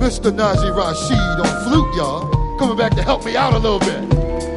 Mr. Najee Rashid on flute, y'all. Coming back to help me out a little bit.